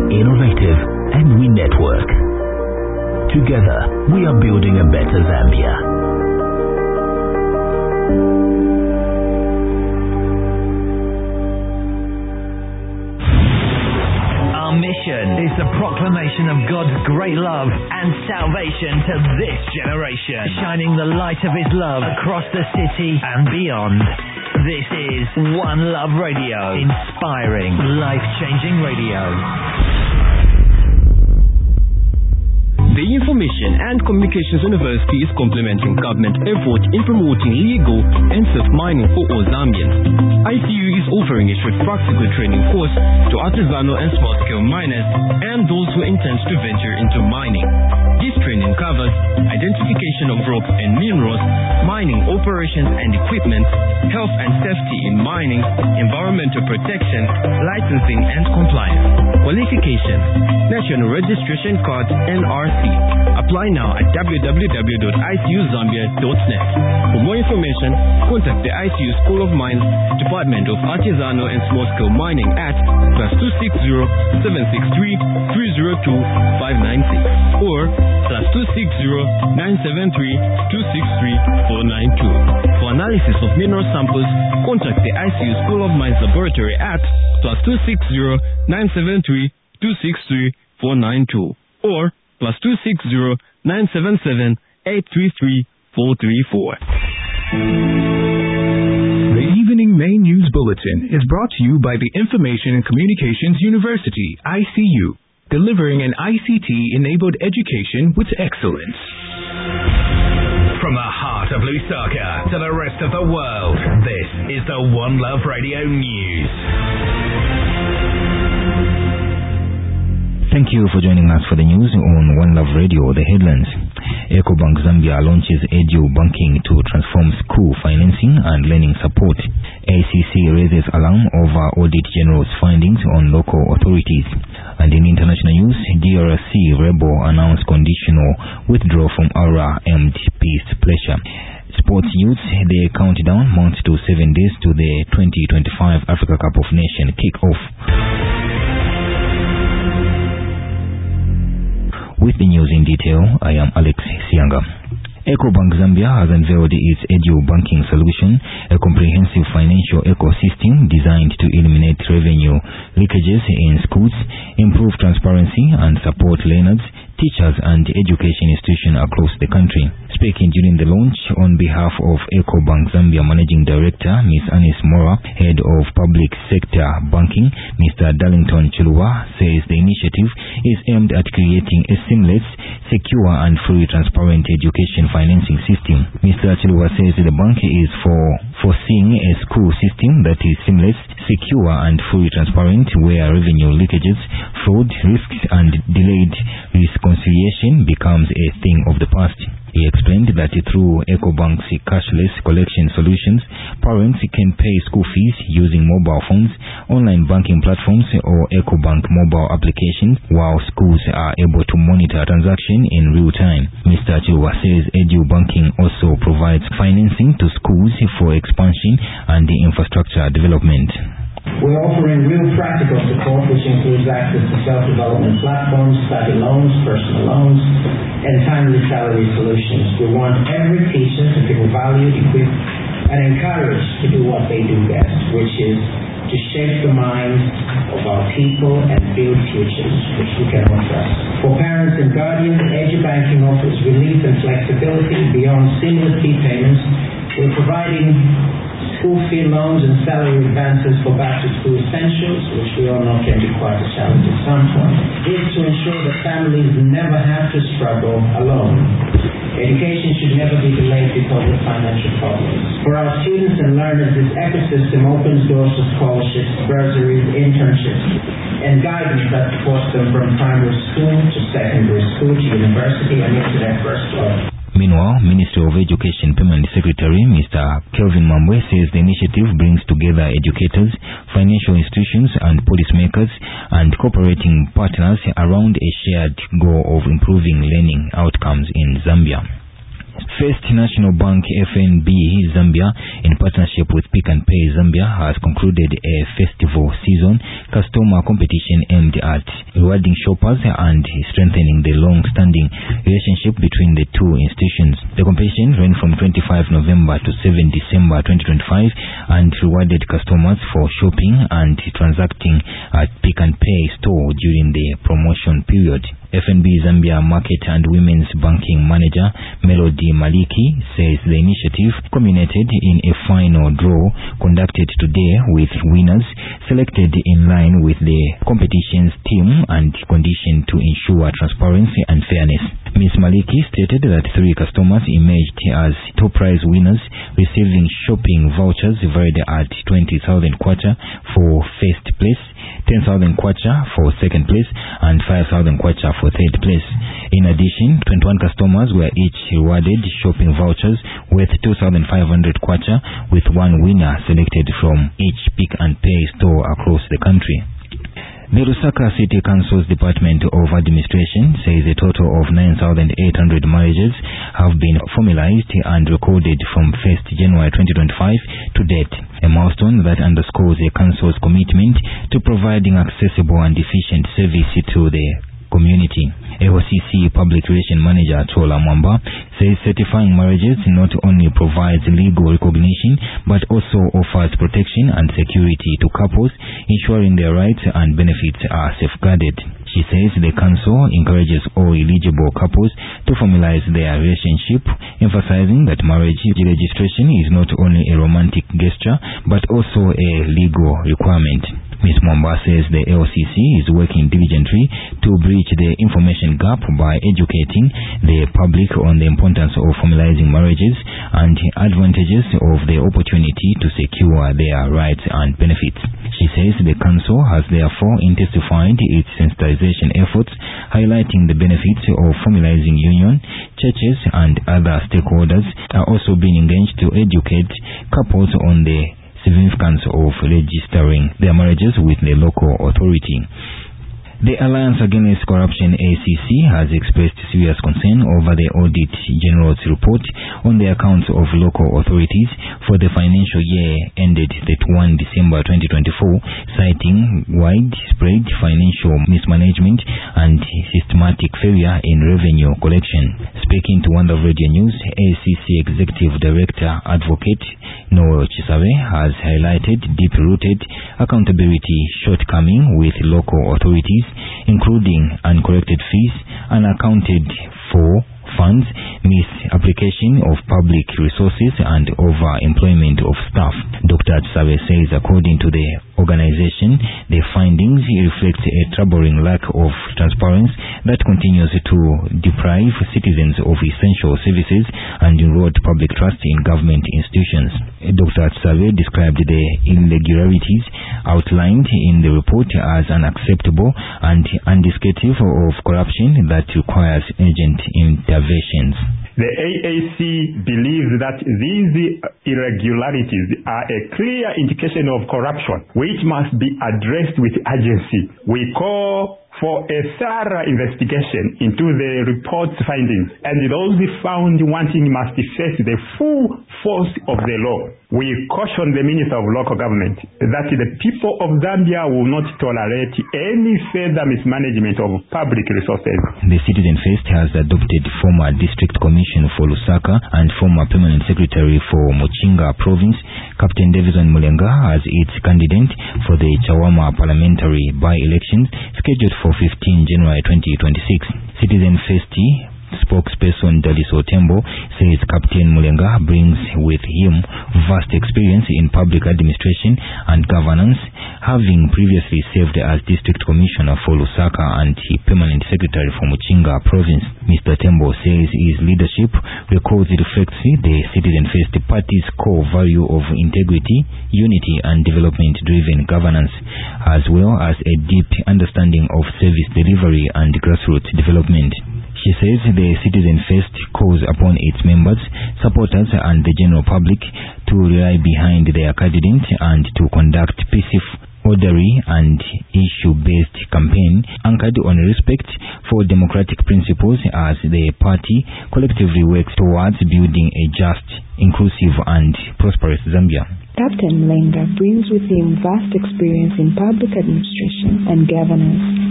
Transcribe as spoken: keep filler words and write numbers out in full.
innovative, and we network. Together, we are building a better Zambia. Our mission is the proclamation of God's great love and salvation to this generation, shining the light of His love across the city and beyond. This is One Love Radio, inspiring, life-changing radio. The Information and Communications University is complementing government effort in promoting legal and safe mining for all Zambians. I C U is offering a short practical training course to artisanal and small-scale miners and those who intend to venture into mining. This training covers identification of rock and minerals, mining operations and equipment, health and safety in mining, environmental protection, licensing and compliance. Qualification: National Registration Card N R C. Apply now at w w w dot i c u zambia dot net. For more information, contact the I C U School of Mines, Department of Artisanal and Small-Scale Mining at plus two six zero, seven six three, three zero two, five nine six or plus two six zero, nine seven three, two six three, four nine two. For analysis of mineral samples, contact the I C U School of Mines Laboratory at plus two six zero, nine seven three, two six three, four nine two or plus two six zero, nine seven seven, eight three three, four three four. The Evening Main News Bulletin is brought to you by the Information and Communications University, I C U, delivering an I C T-enabled education with excellence. From the heart of Lusaka to the rest of the world, this is the One Love Radio News. Thank you for joining us for the news on One Love Radio. The headlines: Ecobank Zambia launches Edu Banking to transform school financing and learning support. A C C raises alarm over Audit General's findings on local authorities. And in international news, D R C rebel announced conditional withdrawal from Aura aimed peace pressure. Sports youth, the countdown mounts to seven days to the twenty twenty-five Africa Cup of Nations kick-off. With the news in detail, I am Alex Sianga. Ecobank Zambia has unveiled its Edu Banking solution, a comprehensive financial ecosystem designed to eliminate revenue leakages in schools, improve transparency, and support learners, teachers, and education institutions across the country. Speaking during the launch on behalf of Ecobank Zambia Managing Director Miz Anis Mora, Head of Public Sector Banking Mister Darlington Chiluba, says the initiative is aimed at creating a seamless, secure, and fully transparent education financing system. Mister Chiluba says the bank is for foreseeing a school system that is seamless, secure, and fully transparent, where revenue leakages, fraud risks, and delayed reconciliation becomes a thing of the past. He explained that through Ecobank's cashless collection solutions, parents can pay school fees using mobile phones, online banking platforms, or Ecobank mobile applications, while schools are able to monitor transactions in real time. Mister Chiluba says Edu Banking also provides financing to schools for expansion and infrastructure development. We're offering real practical support, which includes access to self-development platforms, study loans, personal loans, and timely salary solutions. We want every teacher to feel valued, equipped, and encouraged to do what they do best, which is to shape the minds of our people and build futures which we can all trust. For parents and guardians, Edu Banking offers relief and flexibility beyond seamless fee payments. We're providing school fee loans and salary advances for back-to-school essentials, which we all know can be quite a challenge at some point. This to ensure that families never have to struggle alone. Education should never be delayed because of financial problems. For our students and learners, this ecosystem opens doors to scholarships, bursaries, internships, and guidance that supports them from primary school to secondary school to university and into their first job. Meanwhile, Ministry of Education Permanent Secretary Mister Kelvin Mambwe says the initiative brings together educators, financial institutions, and policymakers and cooperating partners around a shared goal of improving learning outcomes in Zambia. First National Bank F N B Zambia, in partnership with Pick and Pay Zambia, has concluded a festival season customer competition aimed at rewarding shoppers and strengthening the long-standing relationship between the two institutions. The competition ran from twenty-fifth of November to seventh of December twenty twenty-five and rewarded customers for shopping and transacting at Pick and Pay store during the promotion period. F N B Zambia Market and Women's Banking Manager Melody Maliki says the initiative culminated in a final draw conducted today with winners selected in line with the competition's theme and condition to ensure transparency and fairness. Miz Maliki stated that three customers emerged as top prize winners, receiving shopping vouchers valued at twenty thousand kwacha for first place, ten thousand kwacha for second place, and five thousand kwacha for third place. In addition, twenty-one customers were each rewarded shopping vouchers worth two thousand five hundred kwacha, with one winner selected from each Pick and Pay store across the country. The Lusaka City Council's Department of Administration says a total of nine thousand eight hundred marriages have been formalized and recorded from first of January twenty twenty-five to date, a milestone that underscores the Council's commitment to providing accessible and efficient service to the community. A O C C Public Relations Manager Tola Mwamba says certifying marriages not only provides legal recognition but also offers protection and security to couples, ensuring their rights and benefits are safeguarded. She says the council encourages all eligible couples to formalize their relationship, emphasizing that marriage registration is not only a romantic gesture but also a legal requirement. Miz Mwamba says the L C C is working diligently to bridge the information gap by educating the public on the importance of formalizing marriages and advantages of the opportunity to secure their rights and benefits. She says the council has therefore intensified its sensitization efforts, highlighting the benefits of formalizing union. Churches and other stakeholders are also being engaged to educate couples on the significance of registering their marriages with the local authority. The Alliance Against Corruption A C C has expressed serious concern over the Audit General's report on the accounts of local authorities for the financial year ended thirty-first of December twenty twenty-four, citing widespread financial mismanagement and systematic failure in revenue collection. Speaking to One Love Radio News, A C C Executive Director Advocate Noel Chisabe has highlighted deep-rooted accountability shortcoming with local authorities, including uncollected fees, unaccounted for funds, misapplication of public resources, and over-employment of staff. Doctor Chisabe says according to the organization, the findings reflect a troubling lack of transparency that continues to deprive citizens of essential services and erode public trust in government institutions. Doctor Chisabe described the irregularities outlined in the report as unacceptable and indicative of corruption that requires urgent interventions. The A A C believes that these irregularities are a clear indication of corruption, which must be addressed with urgency. We call for a thorough investigation into the report's findings, and those found wanting must face the full force of the law. We caution the Minister of Local Government that the people of Zambia will not tolerate any further mismanagement of public resources. The Citizen First has adopted former District Commission for Lusaka and former Permanent Secretary for Muchinga Province, Captain Davison Mulenga, as its candidate for the Chawama parliamentary by-elections scheduled for fifteenth of January twenty twenty-six. Citizen First spokesperson Daliso Tembo says Captain Mulenga brings with him vast experience in public administration and governance, having previously served as District Commissioner for Lusaka and Permanent Secretary for Muchinga Province. Mister Tembo says his leadership records reflects the Citizen First Party's core value of integrity, unity and development-driven governance, as well as a deep understanding of service delivery and grassroots development. She says the Citizen First calls upon its members, supporters and the general public to rally behind their candidate and to conduct peaceful, orderly and issue-based campaign anchored on respect for democratic principles as the party collectively works towards building a just, inclusive and prosperous Zambia. Captain Mlenga brings with him vast experience in public administration and governance.